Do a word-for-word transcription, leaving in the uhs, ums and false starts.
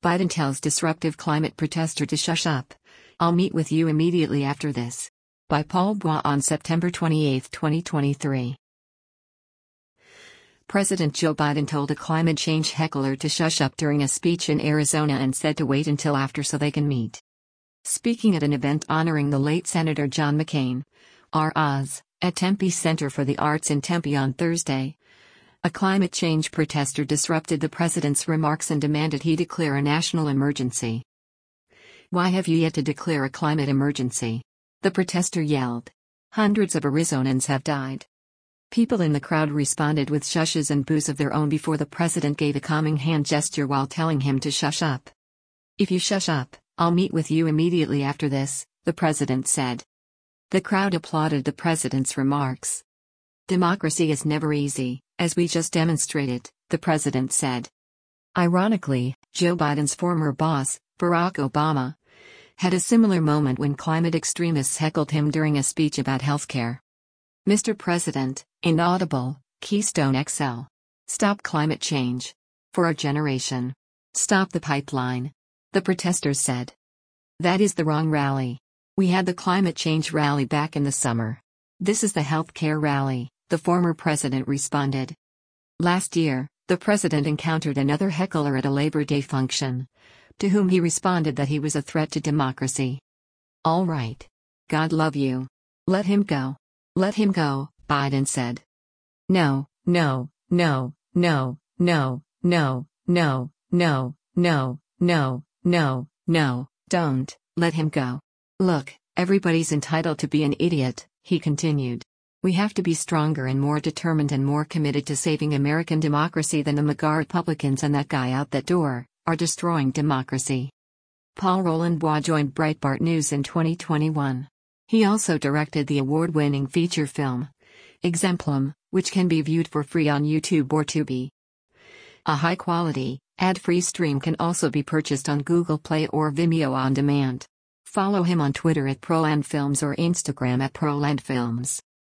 Biden tells disruptive climate protester to shush up. I'll meet with you immediately after this. By Paul Bois on September twenty-eighth, twenty twenty-three. President Joe Biden told a climate change heckler to shush up during a speech in Arizona and said to wait until after so they can meet. Speaking at an event honoring the late Senator John McCain, R Oz, at Tempe Center for the Arts in Tempe on Thursday, a climate change protester disrupted the president's remarks and demanded he declare a national emergency. "Why have you yet to declare a climate emergency?" the protester yelled. "Hundreds of Arizonans have died." People in the crowd responded with shushes and boos of their own before the president gave a calming hand gesture while telling him to shush up. "If you shush up, I'll meet with you immediately after this," the president said. The crowd applauded the president's remarks. "Democracy is never easy, as we just demonstrated," the president said. Ironically, Joe Biden's former boss, Barack Obama, had a similar moment when climate extremists heckled him during a speech about healthcare. "Mister President, inaudible, Keystone X L. Stop climate change. For our generation. Stop the pipeline," the protesters said. "That is the wrong rally. We had the climate change rally back in the summer. This is the healthcare rally," the former president responded. Last year, the president encountered another heckler at a Labor Day function, to whom he responded that he was a threat to democracy. "All right. God love you. Let him go. Let him go," Biden said. "No, no, no, no, no, no, no, no, no, no, no, no, don't let him go. Look, everybody's entitled to be an idiot," he continued. "We have to be stronger and more determined and more committed to saving American democracy than the MAGA Republicans and that guy out that door are destroying democracy." Paul Roland Bois joined Breitbart News in twenty twenty-one. He also directed the award-winning feature film, Exemplum, which can be viewed for free on YouTube or Tubi. A high-quality, ad-free stream can also be purchased on Google Play or Vimeo on demand. Follow him on Twitter at ProlandFilms or Instagram at ProlandFilms.